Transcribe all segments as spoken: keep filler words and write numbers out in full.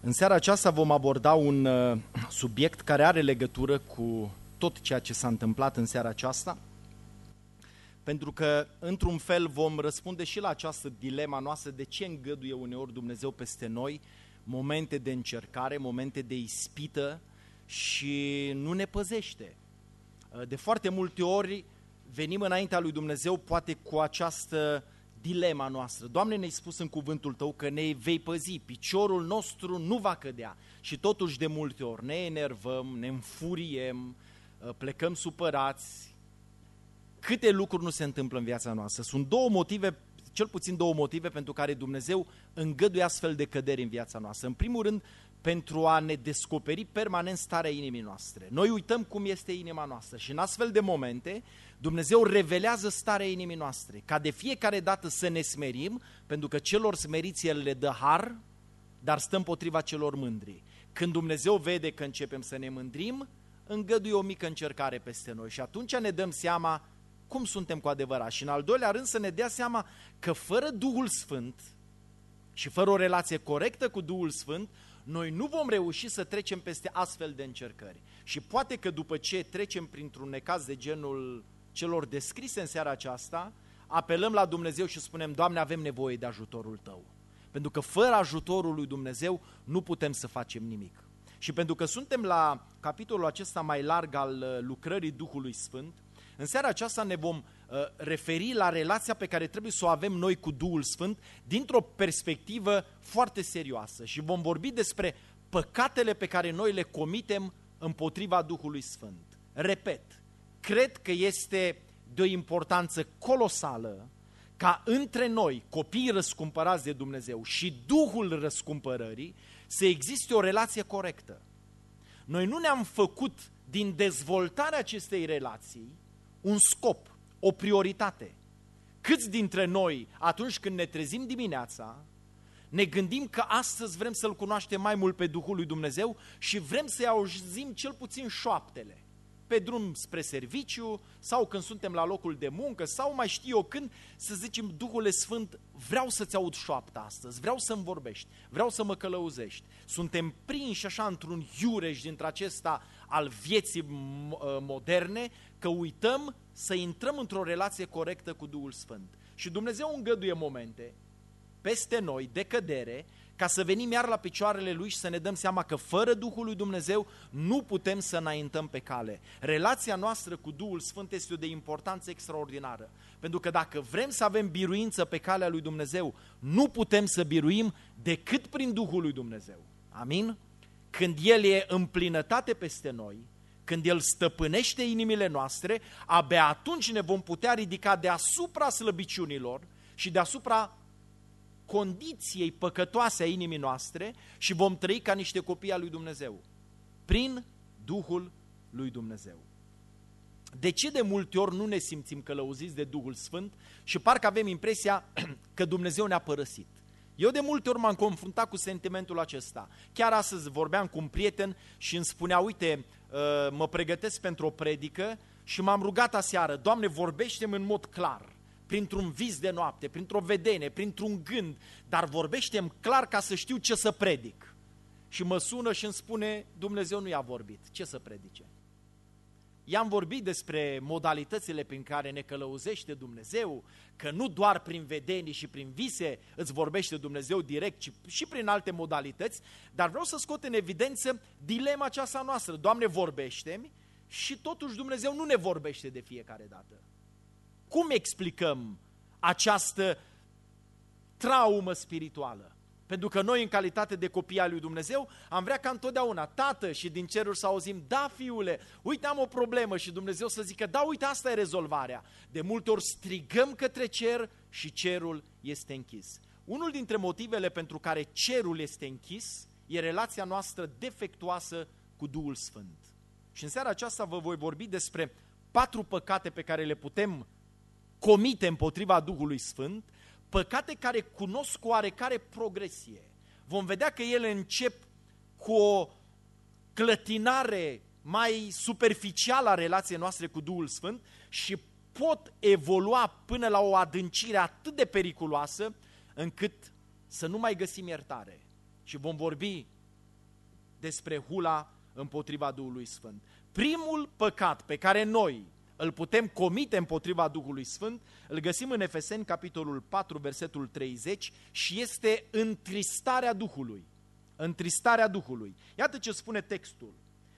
În seara aceasta vom aborda un uh, subiect care are legătură cu tot ceea ce s-a întâmplat în seara aceasta, pentru că, într-un fel, vom răspunde și la această dilema noastră de ce îngăduie uneori Dumnezeu peste noi momente de încercare, momente de ispită și nu ne păzește. De foarte multe ori venim înaintea lui Dumnezeu poate cu această dilema noastră. Doamne, ne-ai spus în cuvântul Tău că ne vei păzi, piciorul nostru nu va cădea și totuși de multe ori ne enervăm, ne înfuriem, plecăm supărați. Câte lucruri nu se întâmplă în viața noastră. Sunt două motive, cel puțin două motive pentru care Dumnezeu îngăduie astfel de căderi în viața noastră. În primul rând, pentru a ne descoperi permanent starea inimii noastre. Noi uităm cum este inima noastră și în astfel de momente Dumnezeu revelează starea inimii noastre, ca de fiecare dată să ne smerim, pentru că celor smeriți El le dă har, dar stă împotriva celor mândri. Când Dumnezeu vede că începem să ne mândrim, îngăduie o mică încercare peste noi și atunci ne dăm seama cum suntem cu adevărat. Și în al doilea rând să ne dea seama că fără Duhul Sfânt și fără o relație corectă cu Duhul Sfânt, noi nu vom reuși să trecem peste astfel de încercări. Și poate că după ce trecem printr-un necaz de genul celor descrise în seara aceasta, apelăm la Dumnezeu și spunem: Doamne, avem nevoie de ajutorul Tău. Pentru că fără ajutorul lui Dumnezeu nu putem să facem nimic. Și pentru că suntem la capitolul acesta mai larg al lucrării Duhului Sfânt, în seara aceasta ne vom uh, referi la relația pe care trebuie să o avem noi cu Duhul Sfânt dintr-o perspectivă foarte serioasă și vom vorbi despre păcatele pe care noi le comitem împotriva Duhului Sfânt. Repet, cred că este de o importanță colosală ca între noi, copiii răscumpărați de Dumnezeu și Duhul răscumpărării, să existe o relație corectă. Noi nu ne-am făcut din dezvoltarea acestei relații un scop, o prioritate. Câți dintre noi, atunci când ne trezim dimineața, ne gândim că astăzi vrem să-L cunoaștem mai mult pe Duhul lui Dumnezeu și vrem să-i auzim cel puțin șoaptele, pe drum spre serviciu sau când suntem la locul de muncă sau mai știu eu când, să zicem: Duhule Sfânt, vreau să-ți aud șoapta astăzi, vreau să-mi vorbești, vreau să mă călăuzești. Suntem prinși așa într-un iureș dintre acesta al vieții moderne, că uităm să intrăm într-o relație corectă cu Duhul Sfânt. Și Dumnezeu îngăduie momente peste noi de cădere, ca să venim iar la picioarele Lui și să ne dăm seama că fără Duhul lui Dumnezeu nu putem să înaintăm pe cale. Relația noastră cu Duhul Sfânt este de importanță extraordinară, pentru că dacă vrem să avem biruință pe calea lui Dumnezeu, nu putem să biruim decât prin Duhul lui Dumnezeu. Amin? Când El e în plinătate peste noi, când El stăpânește inimile noastre, abia atunci ne vom putea ridica deasupra slăbiciunilor și deasupra condiției păcătoase a inimii noastre și vom trăi ca niște copii al lui Dumnezeu, prin Duhul lui Dumnezeu. De ce de multe ori nu ne simțim călăuziți de Duhul Sfânt și parcă avem impresia că Dumnezeu ne-a părăsit? Eu de multe ori m-am confruntat cu sentimentul acesta. Chiar astăzi vorbeam cu un prieten și îmi spunea: uite, mă pregătesc pentru o predică și m-am rugat aseară: Doamne, vorbește-mi în mod clar, printr-un vis de noapte, printr-o vedenie, printr-un gând, dar vorbește-mi clar ca să știu ce să predic. Și mă sună și îmi spune: Dumnezeu nu i-a vorbit, ce să predice? I-am vorbit despre modalitățile prin care ne călăuzește Dumnezeu, că nu doar prin vedenii și prin vise îți vorbește Dumnezeu direct, ci și prin alte modalități, dar vreau să scot în evidență dilema aceasta noastră: Doamne, vorbește-mi, și totuși Dumnezeu nu ne vorbește de fiecare dată. Cum explicăm această traumă spirituală? Pentru că noi, în calitate de copii al lui Dumnezeu, am vrea ca întotdeauna: Tată, și din ceruri să auzim: da, fiule, uite, am o problemă, și Dumnezeu să zică: da, uite, asta e rezolvarea. De multe ori strigăm către cer și cerul este închis. Unul dintre motivele pentru care cerul este închis e relația noastră defectuoasă cu Duhul Sfânt. Și în seara aceasta vă voi vorbi despre patru păcate pe care le putem comite împotriva Duhului Sfânt, păcate care cunosc oarecare progresie. Vom vedea că ele încep cu o clătinare mai superficială a relației noastre cu Duhul Sfânt și pot evolua până la o adâncire atât de periculoasă încât să nu mai găsim iertare. Și vom vorbi despre hula împotriva Duhului Sfânt. Primul păcat pe care noi îl putem comite împotriva Duhului Sfânt, îl găsim în Efeseni, capitolul patru, versetul treizeci, și este întristarea Duhului. Întristarea Duhului. Iată ce spune textul.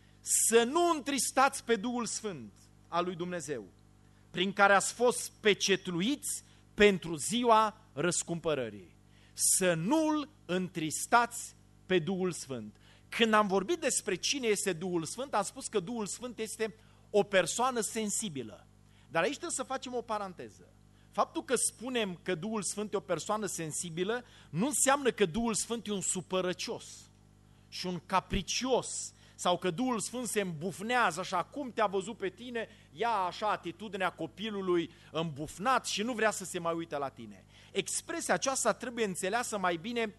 Să nu întristați pe Duhul Sfânt al lui Dumnezeu, prin care ați fost pecetluiți pentru ziua răscumpărării. Să nu-L întristați pe Duhul Sfânt. Când am vorbit despre cine este Duhul Sfânt, am spus că Duhul Sfânt este o persoană sensibilă. Dar aici trebuie să facem o paranteză. Faptul că spunem că Duhul Sfânt e o persoană sensibilă, nu înseamnă că Duhul Sfânt e un supărăcios și un capricios, sau că Duhul Sfânt se îmbufnează așa, cum te-a văzut pe tine, ia așa atitudinea copilului îmbufnat și nu vrea să se mai uite la tine. Expresia aceasta trebuie înțeleasă mai bine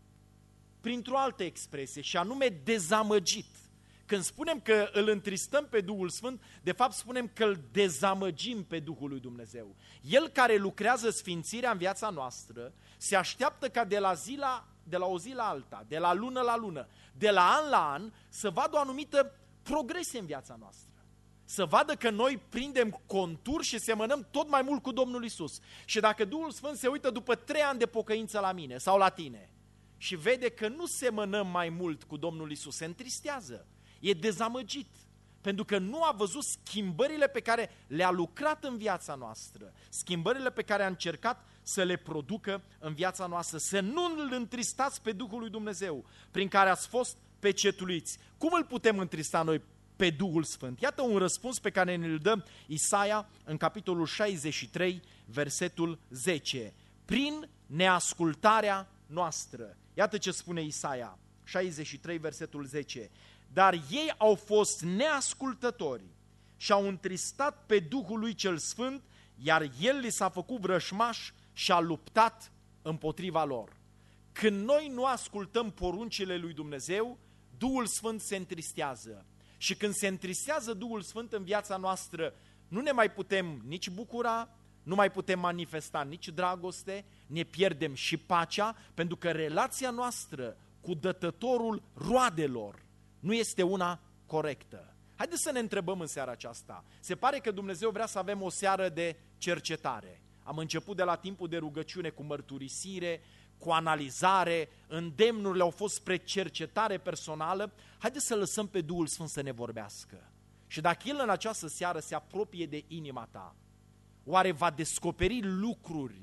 printr-o altă expresie, și anume dezamăgit. Când spunem că îl întristăm pe Duhul Sfânt, de fapt spunem că îl dezamăgim pe Duhul lui Dumnezeu. El care lucrează sfințirea în viața noastră se așteaptă ca de la, zi la, de la o zi la alta, de la lună la lună, de la an la an, să vadă o anumită progresie în viața noastră. Să vadă că noi prindem contur și semănăm tot mai mult cu Domnul Iisus. Și dacă Duhul Sfânt se uită după trei ani de pocăință la mine sau la tine și vede că nu semănăm mai mult cu Domnul Iisus, se întristează. E dezamăgit, pentru că nu a văzut schimbările pe care le-a lucrat în viața noastră, schimbările pe care a încercat să le producă în viața noastră. Să nu îl întristați pe Duhul lui Dumnezeu, prin care ați fost pecetluiți. Cum îl putem întrista noi pe Duhul Sfânt? Iată un răspuns pe care ne-l dă Isaia în capitolul șaizeci și trei, versetul zece. Prin neascultarea noastră. Iată ce spune Isaia, șaizeci și trei, versetul zece. Dar ei au fost neascultători și au întristat pe Duhul lui cel Sfânt, iar El li s-a făcut vrășmaș și a luptat împotriva lor. Când noi nu ascultăm poruncile lui Dumnezeu, Duhul Sfânt se întristează. Și când se întristează Duhul Sfânt în viața noastră, nu ne mai putem nici bucura, nu mai putem manifesta nici dragoste, ne pierdem și pacea, pentru că relația noastră cu dătătorul roadelor nu este una corectă. Haideți să ne întrebăm în seara aceasta. Se pare că Dumnezeu vrea să avem o seară de cercetare. Am început de la timpul de rugăciune cu mărturisire, cu analizare, îndemnurile au fost spre cercetare personală. Haideți să lăsăm pe Duhul Sfânt să ne vorbească. Și dacă El în această seară se apropie de inima ta, oare va descoperi lucruri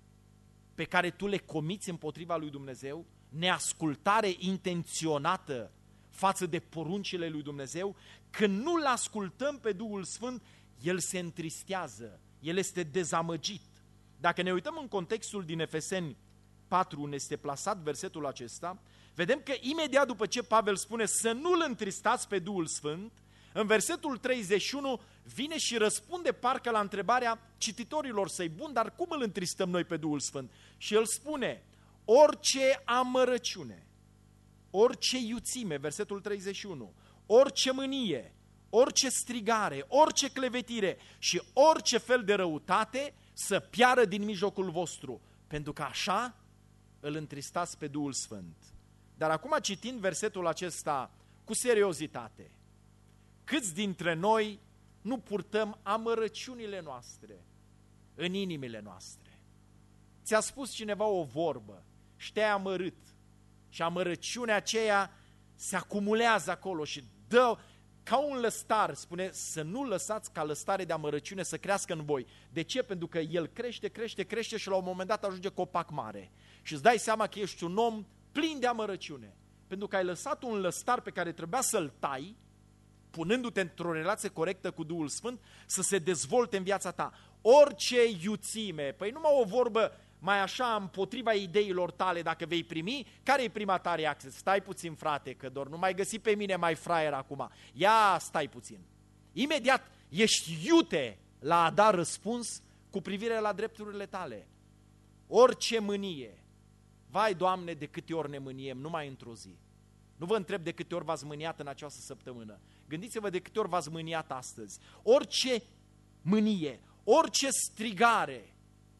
pe care tu le comiți împotriva lui Dumnezeu? Neascultare intenționată față de poruncile lui Dumnezeu? Când nu-L ascultăm pe Duhul Sfânt, El se întristează, El este dezamăgit. Dacă ne uităm în contextul din Efeseni patru, unde este plasat versetul acesta, vedem că imediat după ce Pavel spune să nu-L întristați pe Duhul Sfânt, în versetul treizeci și unu vine și răspunde parcă la întrebarea cititorilor săi: bun, dar cum îl întristăm noi pe Duhul Sfânt? Și el spune: orice amărăciune, orice iuțime, versetul treizeci și unu, orice mânie, orice strigare, orice clevetire și orice fel de răutate să piară din mijlocul vostru, pentru că așa îl întristați pe Duhul Sfânt. Dar acum, citind versetul acesta cu seriozitate, câți dintre noi nu purtăm amărăciunile noastre în inimile noastre? Ți-a spus cineva o vorbă și te-ai amărât și amărăciunea aceea se acumulează acolo și dă ca un lăstar. Spune să nu lăsați ca lăstare de amărăciune să crească în voi. De ce? Pentru că el crește, crește, crește și la un moment dat ajunge copac mare. Și îți dai seama că ești un om plin de amărăciune. Pentru că ai lăsat un lăstar pe care trebuia să-l tai, punându-te într-o relație corectă cu Duhul Sfânt, să se dezvolte în viața ta. Orice iuțime, păi numai o vorbă mai așa împotriva ideilor tale, dacă vei primi, care e prima ta reacție? Stai puțin, frate, că doar nu mai găsi pe mine mai fraier acum. Ia stai puțin. Imediat ești iute la a da răspuns cu privire la drepturile tale. Orice mânie. Vai, Doamne, de câte ori ne mâniem, numai într-o zi. Nu vă întreb de câte ori v-ați mâniat în această săptămână. Gândiți-vă de câte ori v-ați mâniat astăzi. Orice mânie, orice strigare.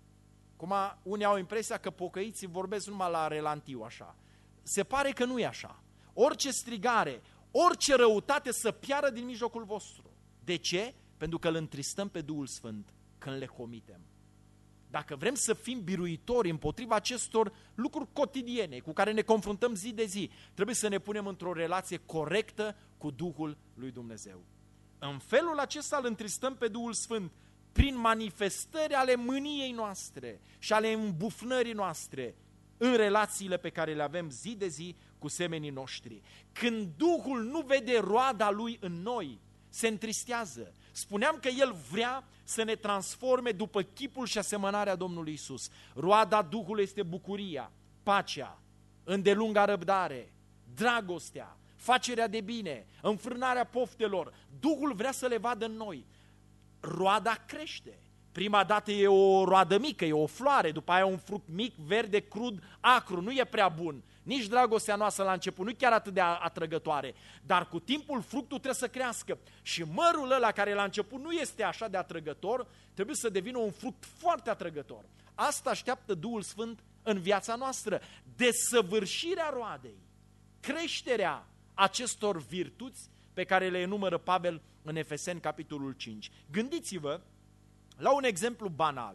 Cum unii au impresia că pocăiții vorbesc numai la relantiu așa. Se pare că nu e așa. orice strigare, orice răutate să piară din mijlocul vostru. De ce? Pentru că îl întristăm pe Duhul Sfânt când le comitem. Dacă vrem să fim biruitori împotriva acestor lucruri cotidiene cu care ne confruntăm zi de zi, trebuie să ne punem într-o relație corectă cu Duhul lui Dumnezeu. În felul acesta îl întristăm pe Duhul Sfânt prin manifestări ale mâniei noastre și ale îmbufnării noastre în relațiile pe care le avem zi de zi cu semenii noștri. Când Duhul nu vede roada Lui în noi, se întristează. Spuneam că El vrea să ne transforme după chipul și asemănarea Domnului Isus. Roada Duhului este bucuria, pacea, îndelunga răbdare, dragostea, facerea de bine, înfrânarea poftelor. Duhul vrea să le vadă în noi. Roada crește. Prima dată e o roadă mică, e o floare, după aia un fruct mic, verde, crud, acru, nu e prea bun. Nici dragostea noastră la început nu e chiar atât de atrăgătoare, dar cu timpul fructul trebuie să crească. Și mărul ăla care la început nu este așa de atrăgător, trebuie să devină un fruct foarte atrăgător. Asta așteaptă Duhul Sfânt în viața noastră, desăvârșirea roadei, creșterea acestor virtuți pe care le enumără Pavel în Efeseni, capitolul cinci. Gândiți-vă la un exemplu banal.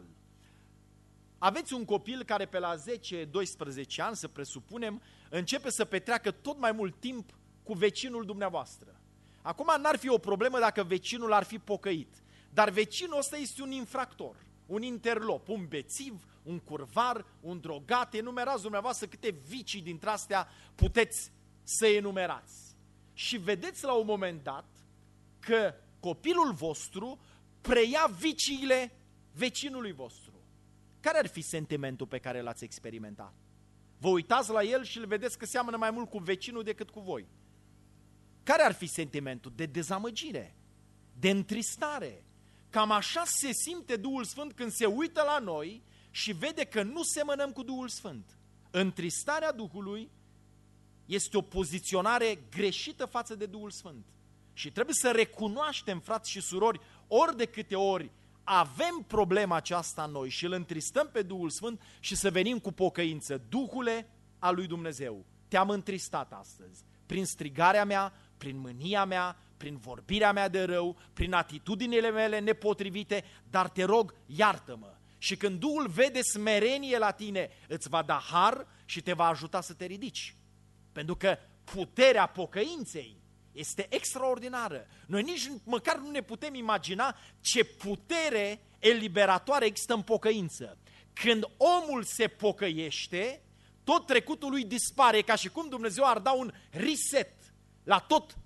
Aveți un copil care pe la zece doisprezece ani, să presupunem, începe să petreacă tot mai mult timp cu vecinul dumneavoastră. Acum n-ar fi o problemă dacă vecinul ar fi pocăit, dar vecinul ăsta este un infractor, un interlop, un bețiv, un curvar, un drogat. Enumerați dumneavoastră câte vicii dintre astea puteți să enumerați. Și vedeți la un moment dat că copilul vostru preia viciile vecinului vostru. Care ar fi sentimentul pe care l-ați experimentat? Vă uitați la el și îl vedeți că seamănă mai mult cu vecinul decât cu voi. Care ar fi sentimentul? De dezamăgire, de întristare. Cam așa se simte Duhul Sfânt când se uită la noi și vede că nu semănăm cu Duhul Sfânt. Întristarea Duhului este o poziționare greșită față de Duhul Sfânt. Și trebuie să recunoaștem, frați și surori, ori de câte ori avem problema aceasta în noi și îl întristăm pe Duhul Sfânt și să venim cu pocăință. Duhule al lui Dumnezeu, te-am întristat astăzi prin strigarea mea, prin mânia mea, prin vorbirea mea de rău, prin atitudinile mele nepotrivite, dar te rog, iartă-mă. Și când Duhul vede smerenie la tine, îți va da har și te va ajuta să te ridici. Pentru că puterea pocăinței este extraordinară. Noi nici măcar nu ne putem imagina ce putere eliberatoare există în pocăință. Când omul se pocăiește, tot trecutul lui dispare, ca și cum Dumnezeu ar da un reset la tot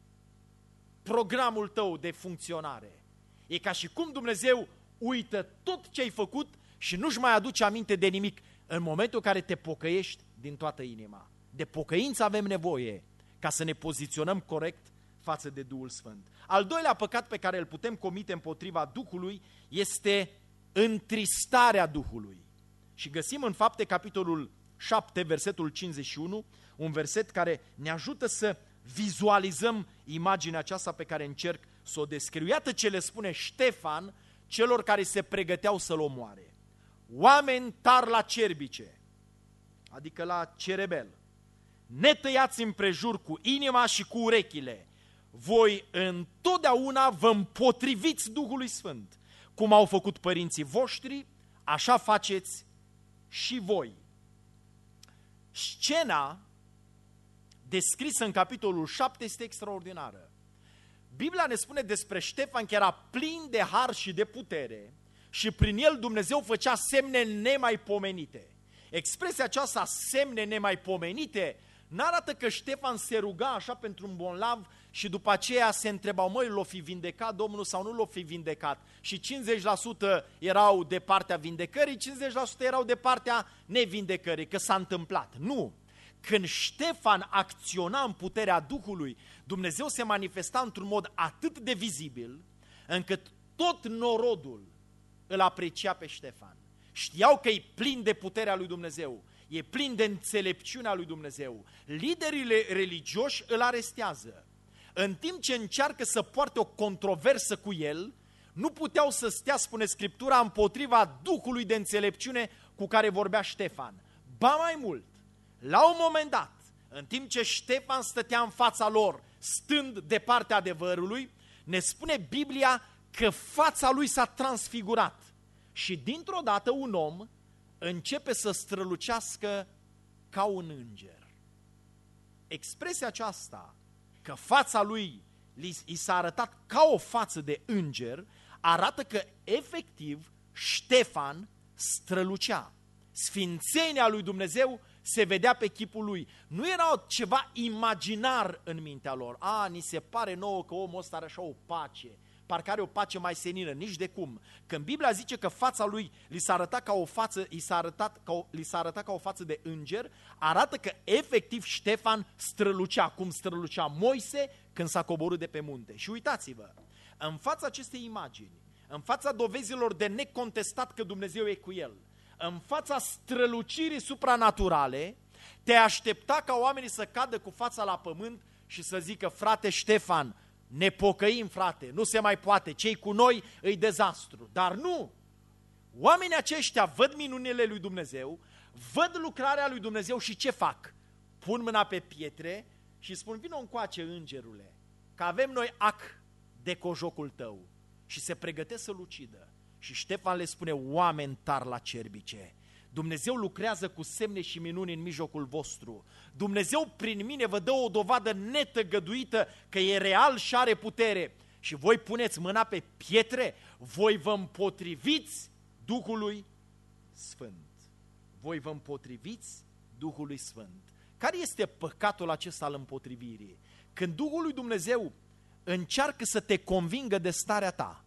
programul tău de funcționare. E ca și cum Dumnezeu uită tot ce ai făcut și nu-și mai aduce aminte de nimic în momentul în care te pocăiești din toată inima. De pocăință avem nevoie ca să ne poziționăm corect față de Duhul Sfânt. Al doilea păcat pe care îl putem comite împotriva Duhului este întristarea Duhului. Și găsim în Fapte, capitolul șapte, versetul cincizeci și unu, un verset care ne ajută să vizualizăm imaginea aceasta pe care încerc să o descriu. Iată ce le spune Ștefan celor care se pregăteau să-l omoare. Oameni tari la cerbice, adică la cerebel, netăiați împrejur cu inima și cu urechile, voi întotdeauna vă împotriviți Duhului Sfânt. Cum au făcut părinții voștri, așa faceți și voi. Scena descrisă în capitolul șapte este extraordinară. Biblia ne spune despre Ștefan că era plin de har și de putere și prin el Dumnezeu făcea semne nemaipomenite. Expresia aceasta, semne nemaipomenite, n-arată că Ștefan se ruga așa pentru un bolnav și după aceea se întrebau, măi, l-o fi vindecat Domnul sau nu l-o fi vindecat? Și cincizeci la sută erau de partea vindecării, cincizeci la sută erau de partea nevindecării, că s-a întâmplat. Nu! Când Ștefan acționa în puterea Duhului, Dumnezeu se manifesta într-un mod atât de vizibil, încât tot norodul îl aprecia pe Ștefan. Știau că e plin de puterea lui Dumnezeu, e plin de înțelepciunea lui Dumnezeu. Liderii religioși îl arestează. În timp ce încearcă să poarte o controversă cu el, nu puteau să stea, spune Scriptura, împotriva Duhului de înțelepciune cu care vorbea Ștefan. Ba mai mult, la un moment dat, în timp ce Ștefan stătea în fața lor, stând de partea adevărului, ne spune Biblia că fața lui s-a transfigurat și dintr-o dată un om începe să strălucească ca un înger. Expresia aceasta, că fața lui i s-a arătat ca o față de înger, arată că efectiv Ștefan strălucea. Sfințenia lui Dumnezeu se vedea pe chipul lui. Nu era ceva imaginar în mintea lor. A, ni se pare nouă că omul ăsta are așa o pace, parcă are o pace mai senină, nici de cum. Când Biblia zice că fața lui li s-a arătat ca o față, li s-a arătat ca o, li s-a arătat ca o față de înger, arată că efectiv Ștefan strălucea, cum strălucea Moise când s-a coborât de pe munte. Și uitați-vă, în fața acestei imagini, în fața dovezilor de necontestat că Dumnezeu e cu el, în fața strălucirii supranaturale, te aștepta ca oamenii să cadă cu fața la pământ și să zică: frate Ștefan, ne pocăim, frate, nu se mai poate, ce-i cu noi îi dezastru. Dar nu! Oamenii aceștia văd minunile lui Dumnezeu, văd lucrarea lui Dumnezeu și ce fac? Pun mâna pe pietre și spun: vino încoace, îngerule, că avem noi ac de cojocul tău. Și se pregătesc să-l ucidă. Și Ștefan le spune: oameni tari la cerbice, Dumnezeu lucrează cu semne și minuni în mijlocul vostru. Dumnezeu prin mine vă dă o dovadă netăgăduită că e real și are putere. Și voi puneți mâna pe pietre, voi vă împotriviți Duhului Sfânt. Voi vă împotriviți Duhului Sfânt. Care este păcatul acesta al împotrivirii? Când Duhul lui Dumnezeu încearcă să te convingă de starea ta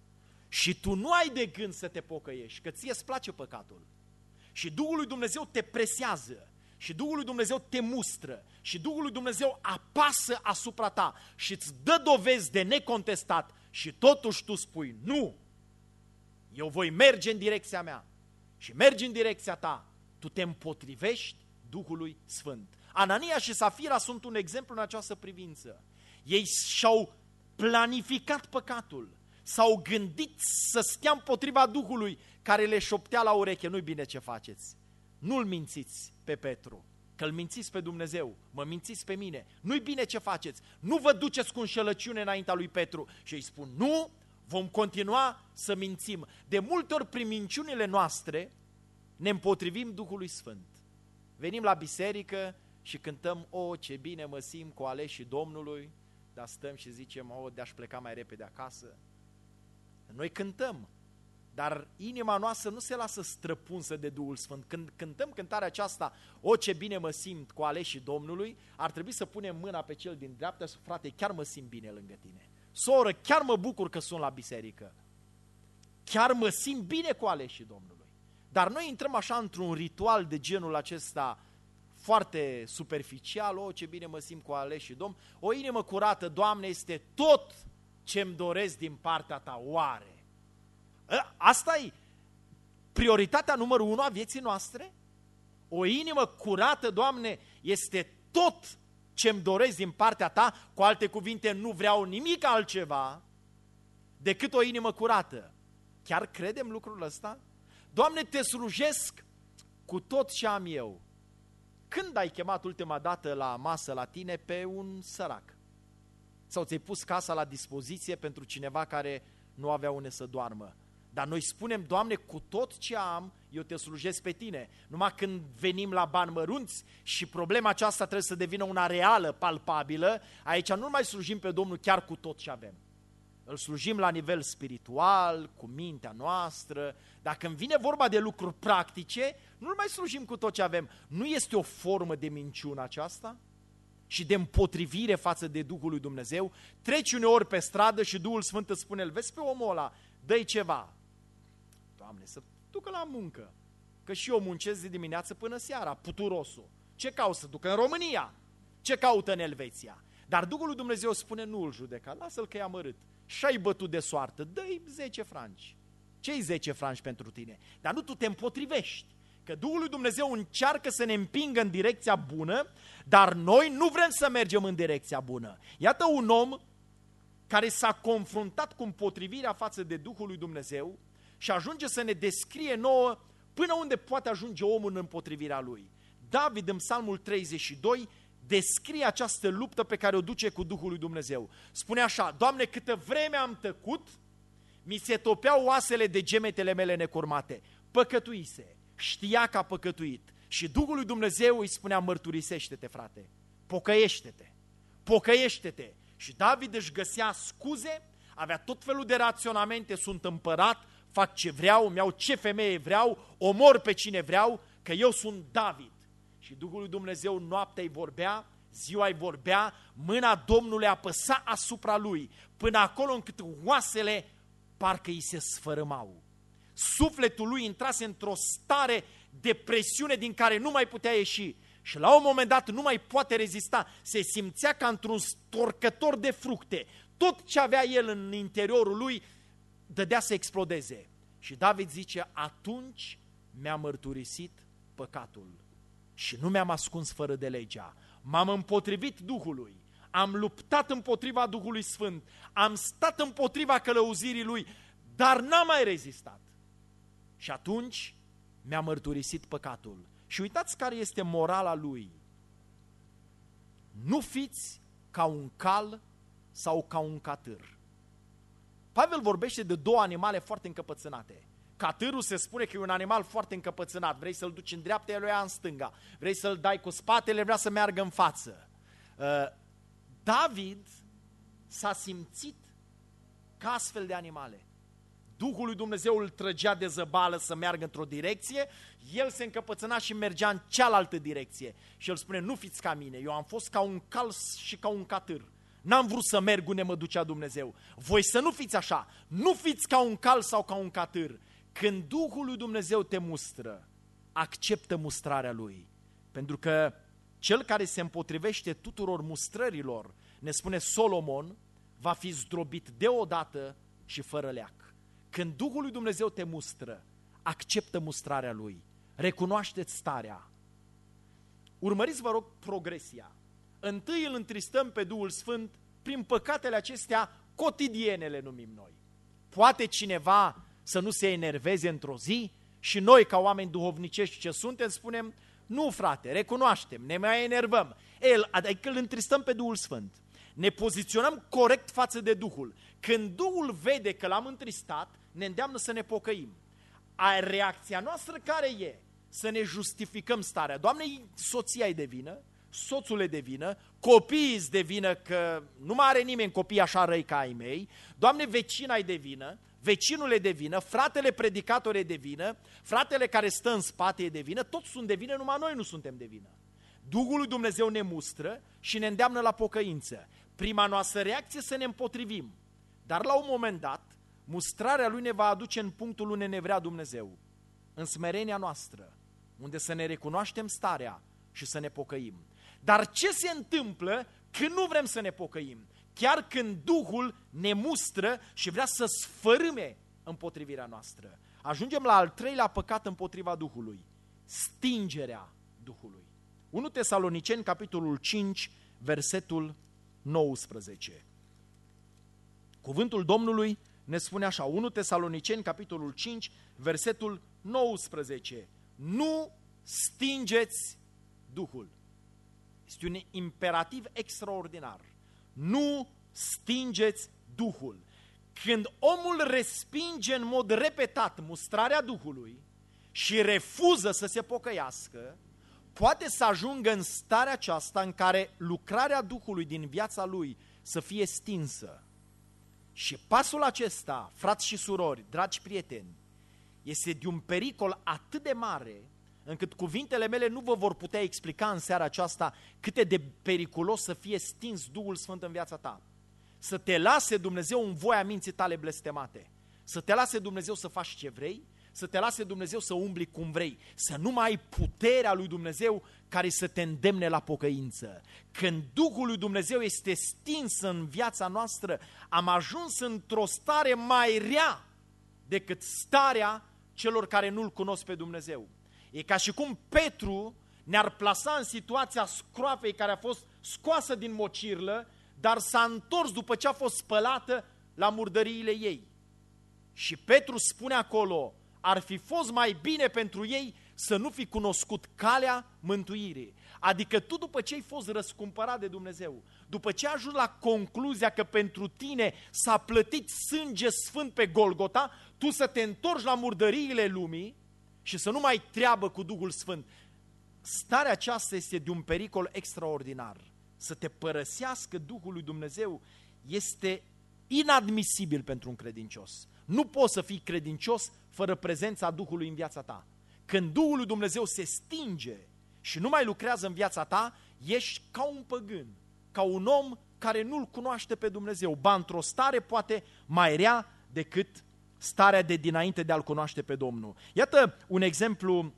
și tu nu ai de gând să te pocăiești, că ție îți place păcatul, și Duhul lui Dumnezeu te presează, și Duhul lui Dumnezeu te mustră, și Duhul lui Dumnezeu apasă asupra ta și îți dă dovezi de necontestat și totuși tu spui: nu, eu voi merge în direcția mea, și mergi în direcția ta, tu te împotrivești Duhului Sfânt. Anania și Safira sunt un exemplu în această privință. Ei și-au planificat păcatul, s-au gândit să stea împotriva Duhului care le șoptea la ureche: nu-i bine ce faceți, nu-l mințiți pe Petru, că-l mințiți pe Dumnezeu, mă mințiți pe mine, nu-i bine ce faceți, nu vă duceți cu înșelăciune înaintea lui Petru. Și îi spun: nu, vom continua să mințim. De multe ori prin minciunile noastre ne împotrivim Duhului Sfânt. Venim la biserică și cântăm: o, ce bine mă simt cu aleșii Domnului, dar stăm și zicem: o, de-aș pleca mai repede acasă. Noi cântăm, dar inima noastră nu se lasă străpunsă de Duhul Sfânt. Când cântăm cântarea aceasta: o, ce bine mă simt cu aleșii Domnului, ar trebui să punem mâna pe cel din dreapta și: frate, chiar mă simt bine lângă tine. Soră, chiar mă bucur că sunt la biserică. Chiar mă simt bine cu aleșii Domnului. Dar noi intrăm așa într-un ritual de genul acesta foarte superficial: o, ce bine mă simt cu aleșii Domnului. O inimă curată, Doamne, este tot ce-mi doresc din partea ta. Oare asta e prioritatea numărul unu a vieții noastre? O inimă curată, Doamne, este tot ce-mi doresc din partea ta? Cu alte cuvinte, nu vreau nimic altceva decât o inimă curată. Chiar credem lucrul ăsta? Doamne, te slujesc cu tot ce am eu. Când ai chemat ultima dată la masă la tine pe un sărac? Sau ți-ai pus casa la dispoziție pentru cineva care nu avea unde să doarmă? Dar noi spunem: Doamne, cu tot ce am, eu te slujesc pe tine. Numai când venim la bani mărunți și problema aceasta trebuie să devină una reală, palpabilă, aici nu mai slujim pe Domnul chiar cu tot ce avem. Îl slujim la nivel spiritual, cu mintea noastră, dar când vine vorba de lucruri practice, nu-L mai slujim cu tot ce avem. Nu este o formă de minciună aceasta și de împotrivire față de Duhul lui Dumnezeu? Treci uneori pe stradă și Duhul Sfânt îți spune: îl vezi pe omul ăla, dă-i ceva. Doamne, să ducă la muncă, că și eu muncesc de dimineață până seara, puturosul. Ce caută să ducă în România? Ce caută în Elveția? Dar Duhul lui Dumnezeu spune: nu îl judeca, lasă-l că e amărât. Și-ai bătut de soartă, dă-i zece franci. Ce-i zece franci pentru tine? Dar nu tu te împotrivești, că Duhul lui Dumnezeu încearcă să ne împingă în direcția bună, dar noi nu vrem să mergem în direcția bună. Iată un om care s-a confruntat cu împotrivirea față de Duhul lui Dumnezeu și ajunge să ne descrie nouă până unde poate ajunge omul în împotrivirea lui. David, în Psalmul treizeci și doi, descrie această luptă pe care o duce cu Duhul lui Dumnezeu. Spune așa: Doamne, câtă vreme am tăcut, mi se topeau oasele de gemetele mele necurmate. Păcătuise, știa că a păcătuit. Și Duhul lui Dumnezeu îi spunea: mărturisește-te, frate, pocăiește-te, pocăiește-te. Și David își găsea scuze, avea tot felul de raționamente: sunt împărat, fac ce vreau, îmi iau ce femeie vreau, omor pe cine vreau, că eu sunt David. Și Duhul lui Dumnezeu noaptea îi vorbea, ziua îi vorbea, mâna Domnului apăsa asupra lui, până acolo încât oasele parcă îi se sfărâmau. Sufletul lui intrase într-o stare de presiune din care nu mai putea ieși și la un moment dat nu mai poate rezista. Se simțea ca într-un storcător de fructe. Tot ce avea el în interiorul lui dădea să explodeze. Și David zice: atunci mi-a mărturisit păcatul și nu mi-am ascuns fără de legea. M-am împotrivit Duhului, am luptat împotriva Duhului Sfânt, am stat împotriva călăuzirii lui, dar n-am mai rezistat. Și atunci mi-a mărturisit păcatul. Și uitați care este morala lui: nu fiți ca un cal sau ca un catâr. Pavel vorbește de două animale foarte încăpățânate. Catârul se spune că e un animal foarte încăpățânat. Vrei să-l duci în dreapta, el o ia în stânga. Vrei să-l dai cu spatele, vrea să meargă în față. David s-a simțit ca astfel de animale. Duhul lui Dumnezeu îl trăgea de zăbală să meargă într-o direcție, el se încăpățâna și mergea în cealaltă direcție. Și el spune: nu fiți ca mine, eu am fost ca un cal și ca un catâr. N-am vrut să merg unde mă ducea Dumnezeu. Voi să nu fiți așa, nu fiți ca un cal sau ca un catâr. Când Duhul lui Dumnezeu te mustră, acceptă mustrarea lui. Pentru că cel care se împotrivește tuturor mustrărilor, ne spune Solomon, va fi zdrobit deodată și fără leac. Când Duhul lui Dumnezeu te mustră, acceptă mustrarea lui. Recunoașteți starea. Urmăriți, vă rog, progresia. Întâi îl întristăm pe Duhul Sfânt prin păcatele acestea cotidiene, le numim noi. Poate cineva să nu se enerveze într-o zi și noi, ca oameni duhovnicești ce suntem, spunem: nu, frate, recunoaștem, ne mai enervăm. El, adică îl întristăm pe Duhul Sfânt. Ne poziționăm corect față de Duhul. Când Duhul vede că l-am întristat, ne îndeamnă să ne pocăim. A, reacția noastră care e? Să ne justificăm starea. Doamne, soția e de vină, soțul e de vină, copiii îți de vină că nu mai are nimeni copii așa răi ca ai mei, Doamne, vecina e de vină, vecinul e de vină, fratele predicator e de vină, fratele care stă în spate e de vină, toți sunt de vină, numai noi nu suntem de vină. Duhul lui Dumnezeu ne mustră și ne îndeamnă la pocăință. Prima noastră reacție să ne împotrivim, dar la un moment dat, mustrarea lui ne va aduce în punctul unde ne vrea Dumnezeu, în smerenia noastră, unde să ne recunoaștem starea și să ne pocăim. Dar ce se întâmplă când nu vrem să ne pocăim? Chiar când Duhul ne mustră și vrea să sfărâme împotrivirea noastră. Ajungem la al treilea păcat împotriva Duhului: stingerea Duhului. unu Tesaloniceni, capitolul cinci, versetul nouăsprezece. Cuvântul Domnului ne spune așa, unu Tesaloniceni, capitolul cinci, versetul nouăsprezece. Nu stingeți Duhul. Este un imperativ extraordinar. Nu stingeți Duhul. Când omul respinge în mod repetat mustrarea Duhului și refuză să se pocăiască, poate să ajungă în starea aceasta în care lucrarea Duhului din viața lui să fie stinsă. Și pasul acesta, frați și surori, dragi prieteni, este de un pericol atât de mare încât cuvintele mele nu vă vor putea explica în seara aceasta cât e de periculos să fie stins Duhul Sfânt în viața ta. Să te lase Dumnezeu în voia minții tale blestemate, să te lase Dumnezeu să faci ce vrei, să te lase Dumnezeu să umbli cum vrei, să nu mai ai puterea lui Dumnezeu care să te îndemne la pocăință. Când Duhul lui Dumnezeu este stins în viața noastră, am ajuns într-o stare mai rea decât starea celor care nu-L cunosc pe Dumnezeu. E ca și cum Petru ne-ar plasa în situația scroafei care a fost scoasă din mocirlă, dar s-a întors după ce a fost spălată la murdăriile ei. Și Petru spune acolo, ar fi fost mai bine pentru ei să nu fi cunoscut calea mântuirii. Adică tu după ce ai fost răscumpărat de Dumnezeu, după ce ai ajuns la concluzia că pentru tine s-a plătit sânge sfânt pe Golgota, tu să te întorci la murdăriile lumii și să nu mai treabă cu Duhul Sfânt. Starea aceasta este de un pericol extraordinar. Să te părăsească Duhul lui Dumnezeu este inadmisibil pentru un credincios. Nu poți să fii credincios fără prezența Duhului în viața ta. Când Duhul lui Dumnezeu se stinge și nu mai lucrează în viața ta, ești ca un păgân, ca un om care nu-L cunoaște pe Dumnezeu, ba într-o stare poate mai rea decât starea de dinainte de a-L cunoaște pe Domnul. Iată un exemplu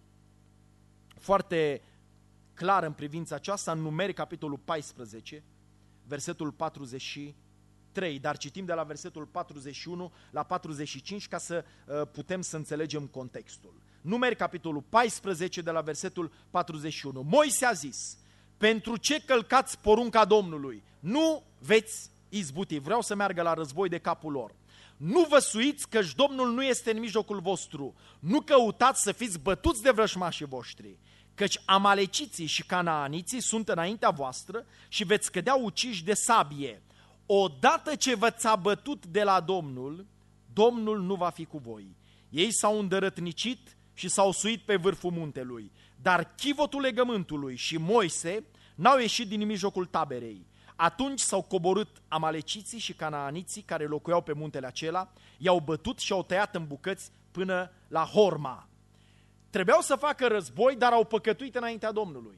foarte clar în privința aceasta, în Numeri, capitolul paisprezece, versetul patruzeci și trei, dar citim de la versetul patruzeci și unu la patruzeci și cinci ca să uh, putem să înțelegem contextul. Numeri, capitolul paisprezece, de la versetul patruzeci și unu. Moise a zis: pentru ce călcați porunca Domnului? Nu veți izbuti. Vreau să meargă la război de capul lor. Nu vă suiți, căci Domnul nu este în mijlocul vostru. Nu căutați să fiți bătuți de vrăjmașii voștri, căci amaleciții și canaaniții sunt înaintea voastră și veți cădea uciși de sabie. Odată ce v-ați abătut de la Domnul, Domnul nu va fi cu voi. Ei s-au îndărătnicit și s-au suit pe vârful muntelui, dar chivotul legământului și Moise n-au ieșit din mijlocul taberei. Atunci s-au coborât amaleciții și canaaniții care locuiau pe muntele acela, i-au bătut și au tăiat în bucăți până la Horma. Trebuiau să facă război, dar au păcătuit înaintea Domnului.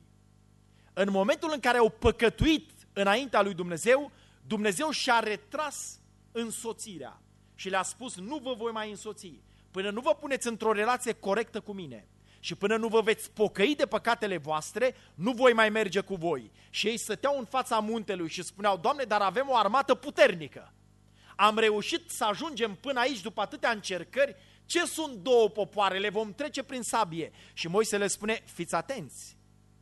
În momentul în care au păcătuit înaintea lui Dumnezeu, Dumnezeu și-a retras însoțirea și le-a spus: nu vă voi mai însoți până nu vă puneți într-o relație corectă cu mine și până nu vă veți pocăi de păcatele voastre, nu voi mai merge cu voi. Și ei stăteau în fața muntelui și spuneau: Doamne, dar avem o armată puternică. Am reușit să ajungem până aici după atâtea încercări. Ce sunt două popoare? Le vom trece prin sabie. Și Moise le spune: fiți atenți.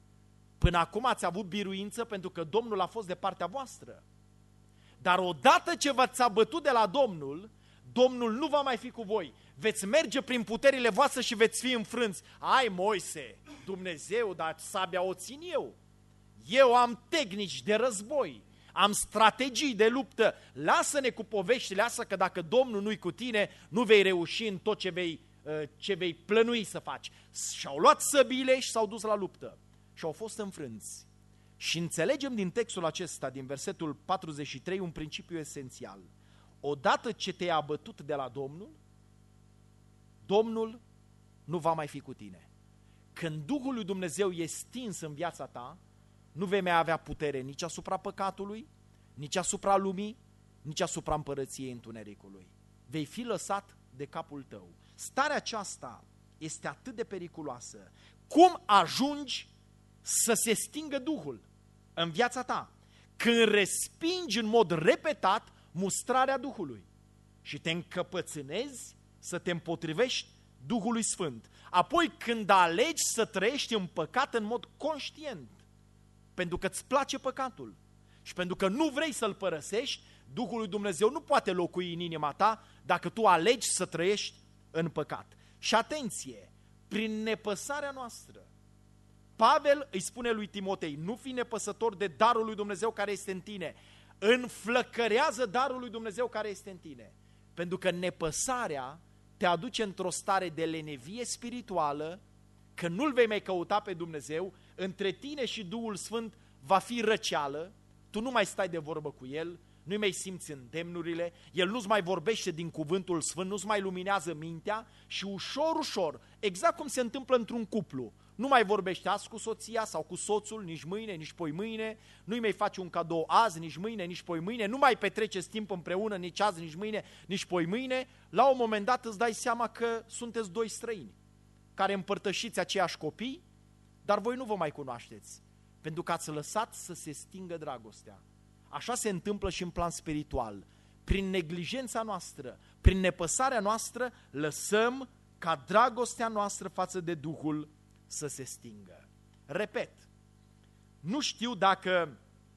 Până acum ați avut biruință pentru că Domnul a fost de partea voastră. Dar odată ce v-ați abătut de la Domnul, Domnul nu va mai fi cu voi. Veți merge prin puterile voastre și veți fi înfrânți. Ai, Moise, Dumnezeu, dar sabia o țin eu. Eu am tehnici de război, am strategii de luptă. Lasă-ne cu poveștile astea, că dacă Domnul nu-i cu tine, nu vei reuși în tot ce vei, ce vei plănui să faci. Și-au luat săbile și s-au dus la luptă și au fost înfrânți. Și înțelegem din textul acesta, din versetul patruzeci și trei, un principiu esențial. Odată ce te-ai abătut de la Domnul, Domnul nu va mai fi cu tine. Când Duhul lui Dumnezeu e stins în viața ta, nu vei mai avea putere nici asupra păcatului, nici asupra lumii, nici asupra împărăției întunericului. Vei fi lăsat de capul tău. Starea aceasta este atât de periculoasă. Cum ajungi să se stingă Duhul în viața ta? Când respingi în mod repetat mustrarea Duhului și te încăpățânezi să te împotrivești Duhului Sfânt. Apoi când alegi să trăiești în păcat în mod conștient, pentru că îți place păcatul și pentru că nu vrei să-l părăsești, Duhul lui Dumnezeu nu poate locui în inima ta dacă tu alegi să trăiești în păcat. Și atenție, prin nepăsarea noastră, Pavel îi spune lui Timotei: nu fi nepăsător de darul lui Dumnezeu care este în tine, înflăcărează darul lui Dumnezeu care este în tine, pentru că nepăsarea te aduce într-o stare de lenevie spirituală, că nu-L vei mai căuta pe Dumnezeu, între tine și Duhul Sfânt va fi răceală, tu nu mai stai de vorbă cu El, nu-i mai simți îndemnurile, El nu-ți mai vorbește din cuvântul Sfânt, nu-ți mai luminează mintea și ușor, ușor, exact cum se întâmplă într-un cuplu, nu mai vorbești azi cu soția sau cu soțul, nici mâine, nici poi mâine, nu-i mai faci un cadou azi, nici mâine, nici poi mâine, nu mai petreceți timp împreună nici azi, nici mâine, nici poi mâine, la un moment dat îți dai seama că sunteți doi străini, care împărtășiți aceiași copii, dar voi nu vă mai cunoașteți, pentru că ați lăsat să se stingă dragostea. Așa se întâmplă și în plan spiritual. Prin neglijența noastră, prin nepăsarea noastră, lăsăm ca dragostea noastră față de Duhul să se stingă. Repet, nu știu dacă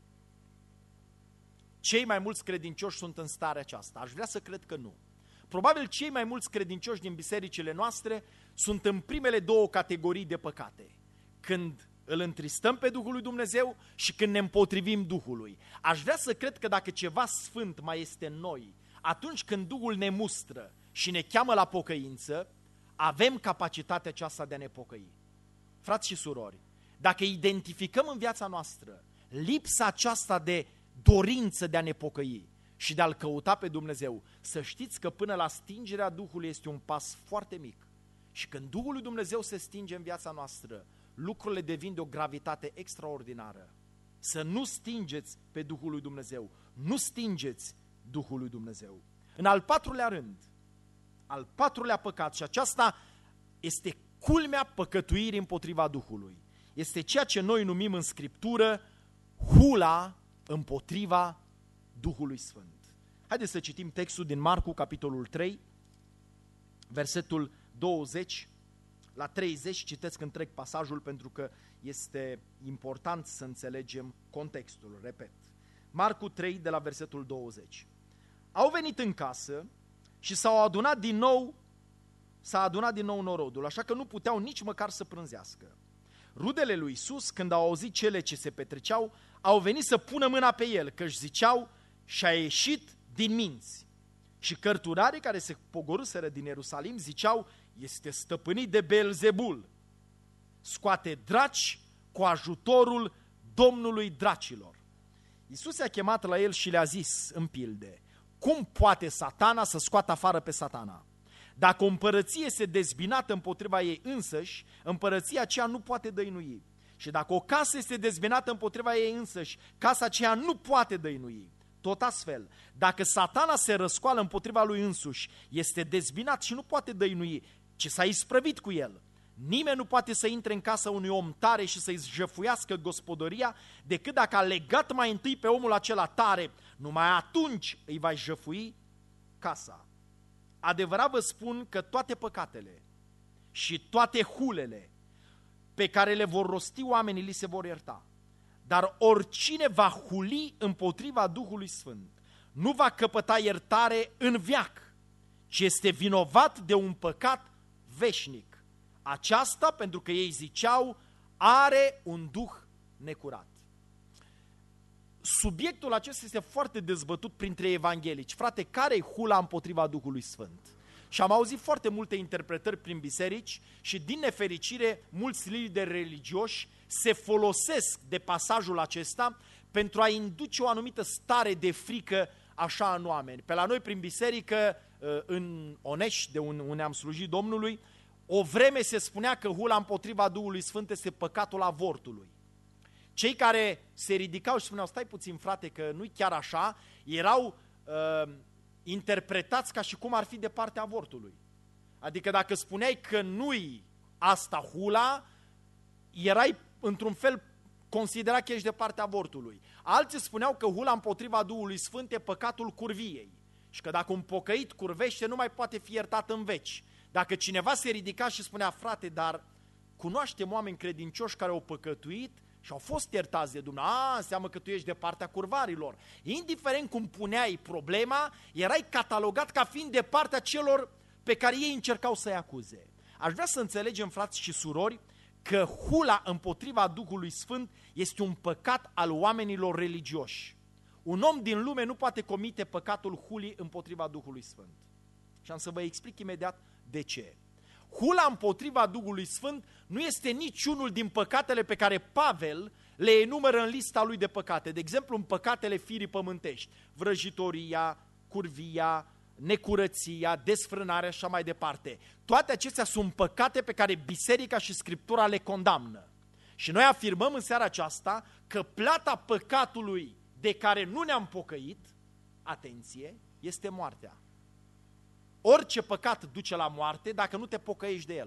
cei mai mulți credincioși sunt în starea aceasta. Aș vrea să cred că nu. Probabil cei mai mulți credincioși din bisericile noastre sunt în primele două categorii de păcate. Când îl întristăm pe Duhul lui Dumnezeu și când ne împotrivim Duhului. Aș vrea să cred că dacă ceva sfânt mai este în noi, atunci când Duhul ne mustră și ne cheamă la pocăință, avem capacitatea aceasta de a ne pocăi. Frați și surori, dacă identificăm în viața noastră lipsa aceasta de dorință de a ne pocăi și de a-L căuta pe Dumnezeu, să știți că până la stingerea Duhului este un pas foarte mic. Și când Duhul lui Dumnezeu se stinge în viața noastră, lucrurile devin de o gravitate extraordinară. Să nu stingeți pe Duhul lui Dumnezeu, nu stingeți Duhul lui Dumnezeu. În al patrulea rând, al patrulea păcat, și aceasta este culmea păcătuirii împotriva Duhului, este ceea ce noi numim în Scriptură hula împotriva Duhului Sfânt. Haideți să citim textul din Marcu, capitolul trei, versetul douăzeci la treizeci, citesc întreg pasajul pentru că este important să înțelegem contextul, repet. Marcu trei, de la versetul douăzeci. Au venit în casă și s-au adunat din nou, s-a adunat din nou norodul, așa că nu puteau nici măcar să prânzească. Rudele lui Iisus, când au auzit cele ce se petreceau, au venit să pună mâna pe el, că își ziceau, și-a ieșit din minți. Și cărturarii care se pogorâseră din Ierusalim ziceau, este stăpânit de Beelzebul, scoate draci cu ajutorul Domnului dracilor. Iisus i-a chemat la el și le-a zis în pilde, cum poate Satana să scoată afară pe Satana? Dacă o împărăție este dezbinată împotriva ei însăși, împărăția aceea nu poate dăinui. Și dacă o casă este dezbinată împotriva ei însăși, casa aceea nu poate dăinui. Tot astfel, dacă Satana se răscoală împotriva lui însuși, este dezbinat și nu poate dăinui, ci s-a isprăvit cu el. Nimeni nu poate să intre în casa unui om tare și să-i jăfuiască gospodăria, decât dacă a legat mai întâi pe omul acela tare, numai atunci îi va jăfui casa. Adevărat vă spun că toate păcatele și toate hulele pe care le vor rosti oamenii li se vor ierta. Dar oricine va huli împotriva Duhului Sfânt nu va căpăta iertare în veac, ci este vinovat de un păcat veșnic. Aceasta pentru că ei ziceau, are un duh necurat. Subiectul acesta este foarte dezbătut printre evanghelici. Frate, care-i hula împotriva Duhului Sfânt? Și am auzit foarte multe interpretări prin biserici și din nefericire mulți lideri religioși se folosesc de pasajul acesta pentru a induce o anumită stare de frică așa în oameni. Pe la noi prin biserică, în Onești, de unde am slujit Domnului, o vreme se spunea că hula împotriva Duhului Sfânt este păcatul avortului. Cei care se ridicau și spuneau, stai puțin frate că nu-i chiar așa, erau uh, interpretați ca și cum ar fi de partea avortului. Adică dacă spuneai că nu-i asta hula, erai într-un fel considerat că ești de partea avortului. Alții spuneau că hula împotriva Duhului Sfânt e păcatul curviei și că dacă un pocăit curvește nu mai poate fi iertat în veci. Dacă cineva se ridica și spunea, frate, dar cunoaștem oameni credincioși care au păcătuit și au fost iertați de Dumnezeu, a, înseamnă că tu ești de partea curvarilor. Indiferent cum puneai problema, erai catalogat ca fiind de partea celor pe care ei încercau să-i acuze. Aș vrea să înțelegem, frați și surori, că hula împotriva Duhului Sfânt este un păcat al oamenilor religioși. Un om din lume nu poate comite păcatul hulii împotriva Duhului Sfânt. Și am să vă explic imediat de ce. Hula împotriva Duhului Sfânt nu este niciunul din păcatele pe care Pavel le enumără în lista lui de păcate. De exemplu, în păcatele firii pământești, vrăjitoria, curvia, necurăția, desfrânarea și așa mai departe. Toate acestea sunt păcate pe care biserica și Scriptura le condamnă. Și noi afirmăm în seara aceasta că plata păcatului de care nu ne-am pocăit, atenție, este moartea. Orice păcat duce la moarte dacă nu te pocăiești de el.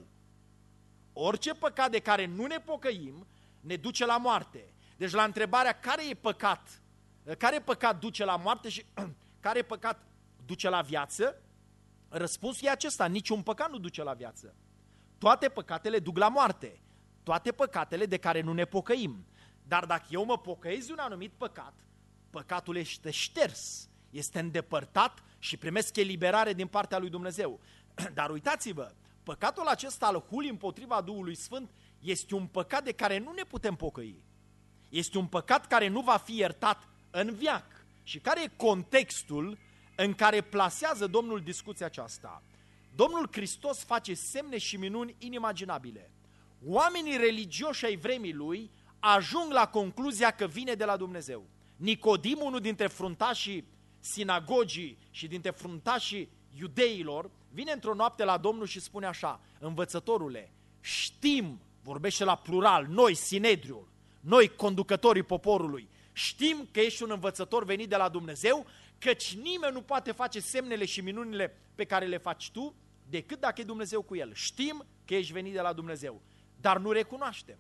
Orice păcat de care nu ne pocăim ne duce la moarte. Deci la întrebarea care e păcat, care păcat duce la moarte și care păcat duce la viață, răspunsul e acesta, niciun păcat nu duce la viață. Toate păcatele duc la moarte, toate păcatele de care nu ne pocăim. Dar dacă eu mă pocăiesc de un anumit păcat, păcatul este șters, este îndepărtat și primesc eliberare din partea lui Dumnezeu. Dar uitați-vă, păcatul acesta al hulii împotriva Duhului Sfânt este un păcat de care nu ne putem pocăi. Este un păcat care nu va fi iertat în veac. Și care e contextul în care plasează Domnul discuția aceasta? Domnul Hristos face semne și minuni inimaginabile. Oamenii religioși ai vremii lui ajung la concluzia că vine de la Dumnezeu. Nicodim, unul dintre fruntașii sinagogii și dintre fruntașii iudeilor, vine într-o noapte la Domnul și spune așa: învățătorule, știm, vorbește la plural, noi, Sinedriul, noi, conducătorii poporului, știm că ești un învățător venit de la Dumnezeu, căci nimeni nu poate face semnele și minunile pe care le faci tu, decât dacă e Dumnezeu cu el. Știm că ești venit de la Dumnezeu, dar nu recunoaștem.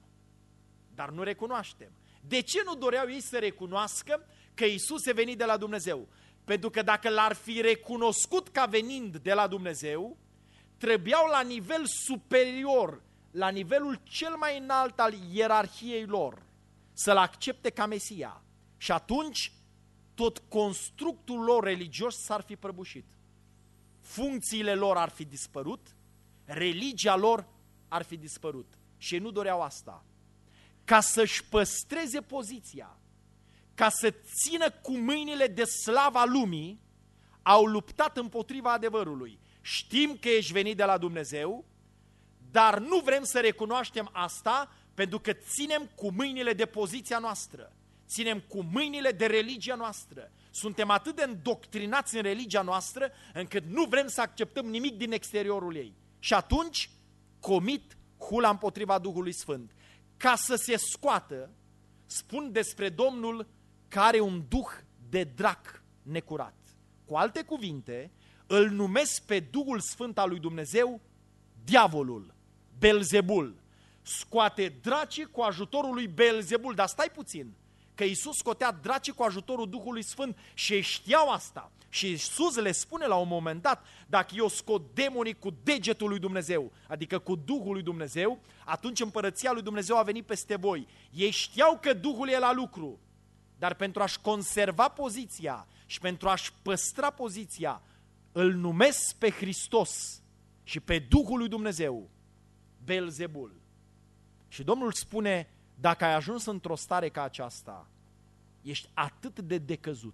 Dar nu recunoaștem. De ce nu doreau ei să recunoască că Iisus e venit de la Dumnezeu? Pentru că dacă l-ar fi recunoscut ca venind de la Dumnezeu, trebuiau la nivel superior, la nivelul cel mai înalt al ierarhiei lor, să-L accepte ca Mesia. Și atunci tot constructul lor religios s-ar fi prăbușit. Funcțiile lor ar fi dispărut, religia lor ar fi dispărut. Și ei nu doreau asta. Ca să-și păstreze poziția, ca să țină cu mâinile de slava lumii, au luptat împotriva adevărului. Știm că ești venit de la Dumnezeu, dar nu vrem să recunoaștem asta pentru că ținem cu mâinile de poziția noastră, ținem cu mâinile de religia noastră. Suntem atât de îndoctrinați în religia noastră încât nu vrem să acceptăm nimic din exteriorul ei. Și atunci comit hula împotriva Duhului Sfânt. Ca să se scoată, spun despre Domnul că are un duh de drac necurat. Cu alte cuvinte, îl numesc pe Duhul Sfânt al lui Dumnezeu diavolul, Belzebul. Scoate dracii cu ajutorul lui Belzebul, dar stai puțin, că Iisus scotea dracii cu ajutorul Duhului Sfânt și ei știau asta. Și Iisus le spune la un moment dat, dacă eu scot demonii cu degetul lui Dumnezeu, adică cu Duhul lui Dumnezeu, atunci împărăția lui Dumnezeu a venit peste voi. Ei știau că Duhul e la lucru, dar pentru a-și conserva poziția și pentru a-și păstra poziția, îl numesc pe Hristos și pe Duhul lui Dumnezeu Belzebul. Și Domnul spune, dacă ai ajuns într-o stare ca aceasta, ești atât de decăzut,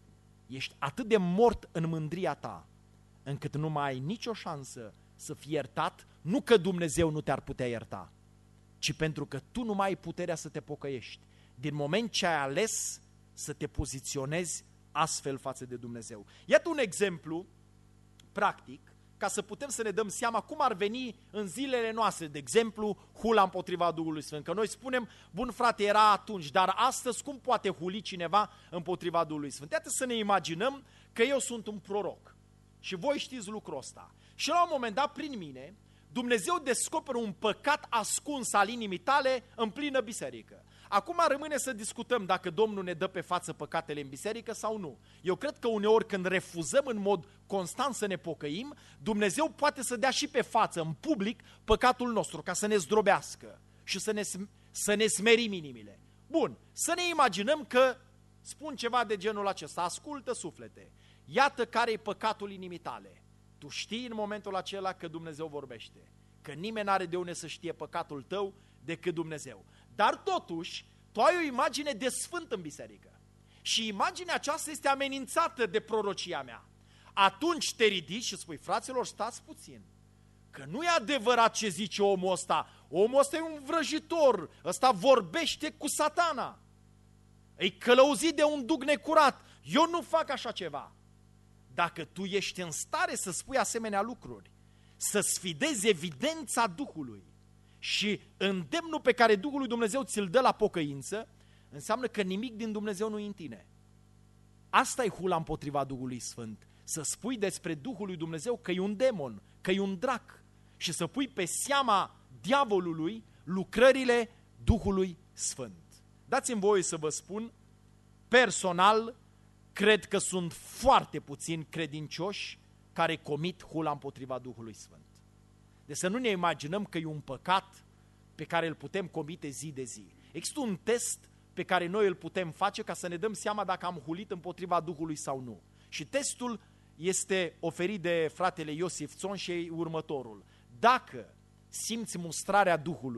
ești atât de mort în mândria ta, încât nu mai ai nicio șansă să fii iertat, nu că Dumnezeu nu te-ar putea ierta, ci pentru că tu nu mai ai puterea să te pocăiești, din moment ce ai ales să te poziționezi astfel față de Dumnezeu. Iată un exemplu practic, ca să putem să ne dăm seama cum ar veni în zilele noastre, de exemplu, hula împotriva Duhului Sfânt. Că noi spunem, bun frate, era atunci, dar astăzi cum poate huli cineva împotriva Duhului Sfânt? Iată să ne imaginăm că eu sunt un proroc și voi știți lucrul ăsta. Și la un moment dat, prin mine, Dumnezeu descoperă un păcat ascuns al inimii tale în plină biserică. Acum rămâne să discutăm dacă Domnul ne dă pe față păcatele în biserică sau nu. Eu cred că uneori când refuzăm în mod constant să ne pocăim, Dumnezeu poate să dea și pe față, în public, păcatul nostru, ca să ne zdrobească și să ne, să ne smerim inimile. Bun, să ne imaginăm că spun ceva de genul acesta, ascultă suflete, iată care e păcatul inimii tale. Tu știi în momentul acela că Dumnezeu vorbește, că nimeni n-are de unde să știe păcatul tău decât Dumnezeu. Dar totuși, tu ai o imagine de sfânt în biserică și imaginea aceasta este amenințată de prorocia mea. Atunci te ridici și spui, fraților, stați puțin, că nu e adevărat ce zice omul ăsta. Omul ăsta e un vrăjitor, ăsta vorbește cu Satana, e călăuzit de un duh necurat. Eu nu fac așa ceva. Dacă tu ești în stare să spui asemenea lucruri, să sfidezi evidența Duhului și îndemnul pe care Duhul lui Dumnezeu ți-l dă la pocăință, înseamnă că nimic din Dumnezeu nu e în tine. Asta e hula împotriva Duhului Sfânt. Să spui despre Duhul lui Dumnezeu că e un demon, că e un drac și să pui pe seama diavolului lucrările Duhului Sfânt. Dați-mi voie să vă spun, personal, cred că sunt foarte puțini credincioși care comit hula împotriva Duhului Sfânt. Deci să nu ne imaginăm că e un păcat pe care îl putem comite zi de zi. Există un test pe care noi îl putem face ca să ne dăm seama dacă am hulit împotriva Duhului sau nu. Și testul este oferit de fratele Iosif Țon și următorul. Dacă simți mustrarea Duhului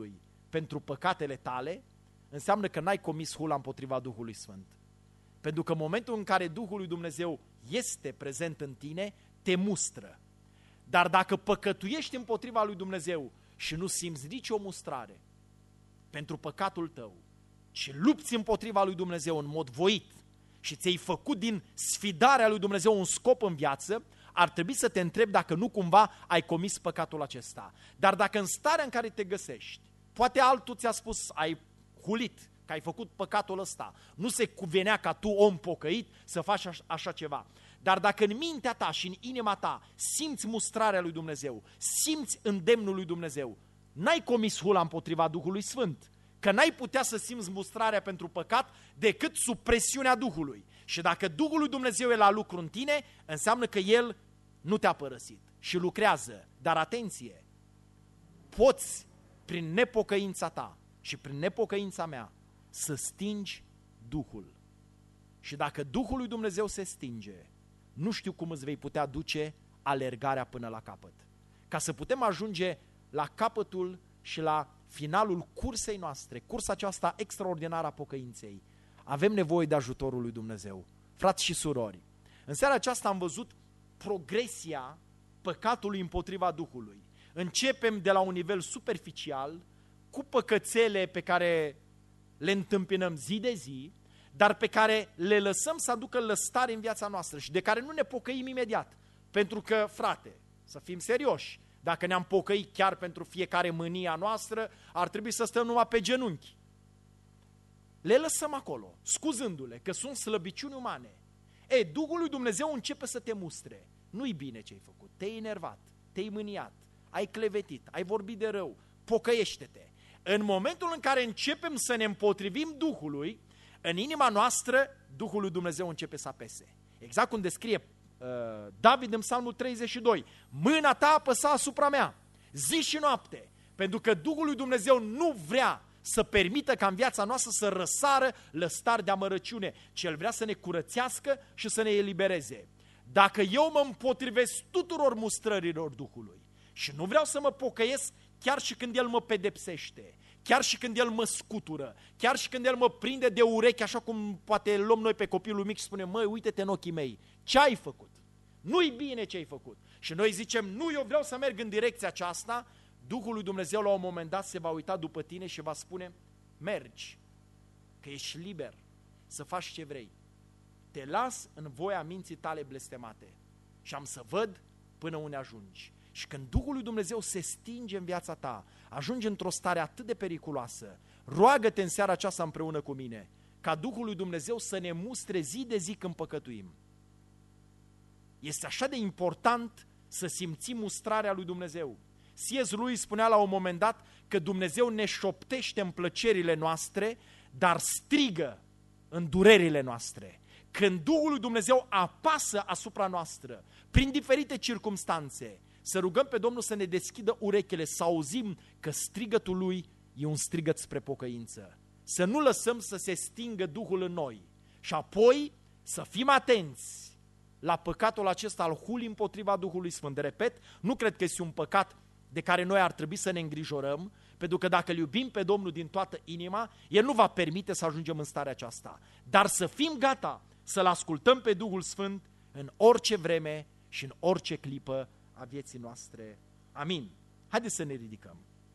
pentru păcatele tale, înseamnă că n-ai comis hula împotriva Duhului Sfânt. Pentru că în momentul în care Duhul lui Dumnezeu este prezent în tine, te mustră. Dar dacă păcătuiești împotriva lui Dumnezeu și nu simți nicio mustrare pentru păcatul tău, și lupți împotriva lui Dumnezeu în mod voit și ți-ai făcut din sfidarea lui Dumnezeu un scop în viață, ar trebui să te întrebi dacă nu cumva ai comis păcatul acesta. Dar dacă în starea în care te găsești, poate altul ți-a spus, ai hulit, că ai făcut păcatul ăsta, nu se cuvenea ca tu, om pocăit, să faci așa ceva. Dar dacă în mintea ta și în inima ta simți mustrarea lui Dumnezeu, simți îndemnul lui Dumnezeu, n-ai comis hula împotriva Duhului Sfânt, că n-ai putea să simți mustrarea pentru păcat decât sub presiunea Duhului. Și dacă Duhul lui Dumnezeu e la lucru în tine, înseamnă că El nu te-a părăsit și lucrează. Dar atenție, poți prin nepocăința ta și prin nepocăința mea să stingi Duhul. Și dacă Duhul lui Dumnezeu se stinge, nu știu cum îți vei putea duce alergarea până la capăt. Ca să putem ajunge la capătul și la finalul cursei noastre, cursa aceasta extraordinară a pocăinței, avem nevoie de ajutorul lui Dumnezeu. Frați și surori, în seara aceasta am văzut progresia păcatului împotriva Duhului. Începem de la un nivel superficial, cu păcățele pe care le întâmpinăm zi de zi, dar pe care le lăsăm să aducă lăstare în viața noastră și de care nu ne pocăim imediat. Pentru că, frate, să fim serioși, dacă ne-am pocăit chiar pentru fiecare mânia noastră, ar trebui să stăm numai pe genunchi. Le lăsăm acolo, scuzându-le că sunt slăbiciuni umane. E, Duhul lui Dumnezeu începe să te mustre. Nu-i bine ce ai făcut, te-ai enervat, te-ai mâniat, ai clevetit, ai vorbit de rău, pocăiește-te. În momentul în care începem să ne împotrivim Duhului, în inima noastră, Duhul lui Dumnezeu începe să apese. Exact cum descrie uh, David în Psalmul treizeci și doi. Mâna ta apăsa asupra mea, zi și noapte, pentru că Duhul lui Dumnezeu nu vrea să permită ca în viața noastră să răsară lăstari de amărăciune, ci El vrea să ne curățească și să ne elibereze. Dacă eu mă împotrivesc tuturor mustrărilor Duhului și nu vreau să mă pocăiesc chiar și când El mă pedepsește, chiar și când El mă scutură, chiar și când El mă prinde de urechi, așa cum poate luăm noi pe copilul mic și spunem, măi, uite-te în ochii mei, ce ai făcut? Nu-i bine ce ai făcut. Și noi zicem, nu, eu vreau să merg în direcția aceasta. Duhul lui Dumnezeu la un moment dat se va uita după tine și va spune, mergi, că ești liber să faci ce vrei. Te las în voia minții tale blestemate și am să văd până unde ajungi. Și când Duhul lui Dumnezeu se stinge în viața ta, ajungi într-o stare atât de periculoasă, roagă-te în seara aceasta împreună cu mine, ca Duhul lui Dumnezeu să ne mustre zi de zi când păcătuim. Este așa de important să simțim mustrarea lui Dumnezeu. C S Lewis spunea la un moment dat că Dumnezeu ne șoptește în plăcerile noastre, dar strigă în durerile noastre. Când Duhul lui Dumnezeu apasă asupra noastră, prin diferite circumstanțe, să rugăm pe Domnul să ne deschidă urechile, să auzim că strigătul Lui e un strigăt spre pocăință. Să nu lăsăm să se stingă Duhul în noi și apoi să fim atenți la păcatul acesta al hulii împotriva Duhului Sfânt. Repet, nu cred că este un păcat de care noi ar trebui să ne îngrijorăm, pentru că dacă îl iubim pe Domnul din toată inima, El nu va permite să ajungem în starea aceasta. Dar să fim gata să-L ascultăm pe Duhul Sfânt în orice vreme și în orice clipă a vieții noastre. Amin. Haideți să ne ridicăm.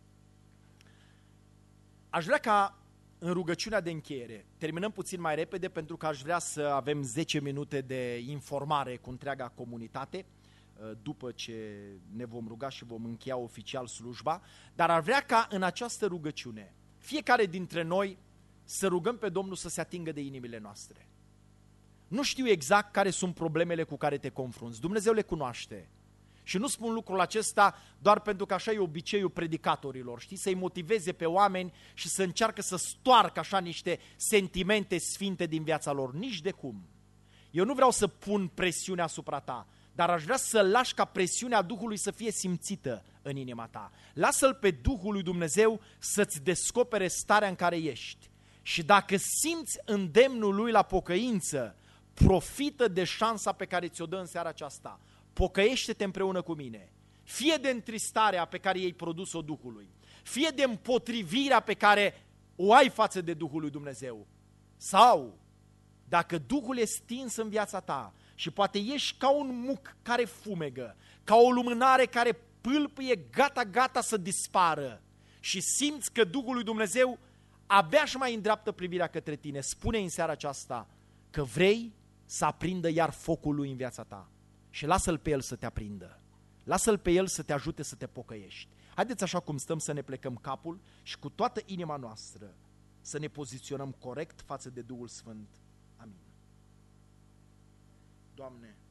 Aș vrea ca în rugăciunea de încheiere, terminăm puțin mai repede pentru că aș vrea să avem zece minute de informare cu întreaga comunitate, după ce ne vom ruga și vom încheia oficial slujba, dar ar vrea ca în această rugăciune, fiecare dintre noi să rugăm pe Domnul să se atingă de inimile noastre. Nu știu exact care sunt problemele cu care te confrunți, Dumnezeu le cunoaște. Și nu spun lucrul acesta doar pentru că așa e obiceiul predicatorilor, știi, să-i motiveze pe oameni și să încearcă să stoarcă așa niște sentimente sfinte din viața lor, nici de cum. Eu nu vreau să pun presiune asupra ta, dar aș vrea să lași ca presiunea Duhului să fie simțită în inima ta. Lasă-L pe Duhul lui Dumnezeu să-ți descopere starea în care ești. Și dacă simți îndemnul Lui la pocăință, profită de șansa pe care ți-o dă în seara aceasta. Pocăiește-te împreună cu mine. Fie de întristarea pe care i-ai produs-o Duhului, fie de împotrivirea pe care o ai față de Duhul lui Dumnezeu, sau dacă Duhul e stins în viața ta și poate ești ca un muc care fumegă, ca o lumânare care pâlpâie gata-gata să dispară și simți că Duhul lui Dumnezeu abia și mai îndreaptă privirea către tine, spune în seara aceasta că vrei să aprindă iar focul lui în viața ta și lasă-L pe El să te aprindă. Lasă-L pe El să te ajute să te pocăiești. Haideți așa cum stăm să ne plecăm capul și cu toată inima noastră să ne poziționăm corect față de Duhul Sfânt. Amin. Doamne,